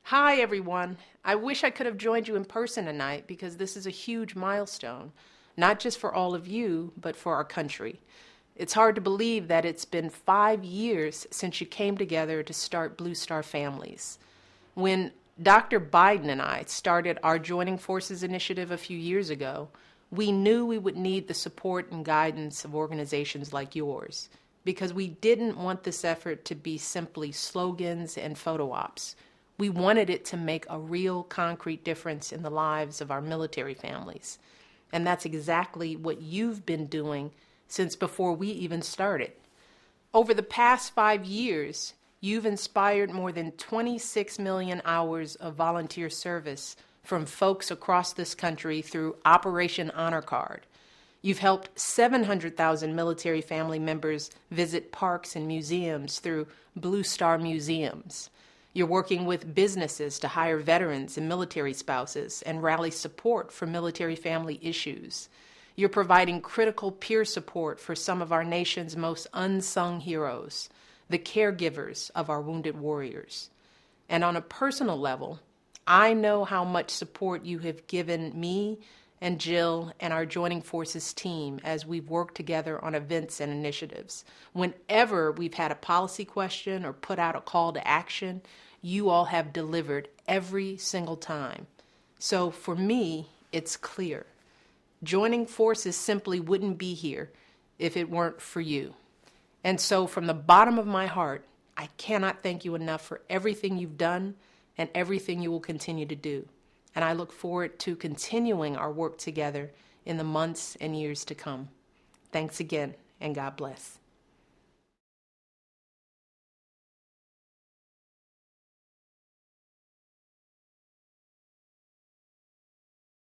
Hi, everyone. I wish I could have joined you in person tonight because this is a huge milestone, not just for all of you, but for our country. It's hard to believe that it's been 5 years since you came together to start Blue Star Families. When Dr. Biden and I started our Joining Forces initiative a few years ago, we knew we would need the support and guidance of organizations like yours because we didn't want this effort to be simply slogans and photo ops. We wanted it to make a real concrete difference in the lives of our military families. And that's exactly what you've been doing since before we even started. Over the past 5 years, you've inspired more than 26 million hours of volunteer service from folks across this country through Operation Honor Card. You've helped 700,000 military family members visit parks and museums through Blue Star Museums. You're working with businesses to hire veterans and military spouses and rally support for military family issues. You're providing critical peer support for some of our nation's most unsung heroes, the caregivers of our wounded warriors. And on a personal level, I know how much support you have given me and Jill and our Joining Forces team as we've worked together on events and initiatives. Whenever we've had a policy question or put out a call to action, you all have delivered every single time. So for me, it's clear. Joining Forces simply wouldn't be here if it weren't for you. And so from the bottom of my heart, I cannot thank you enough for everything you've done and everything you will continue to do. And I look forward to continuing our work together in the months and years to come. Thanks again, and God bless.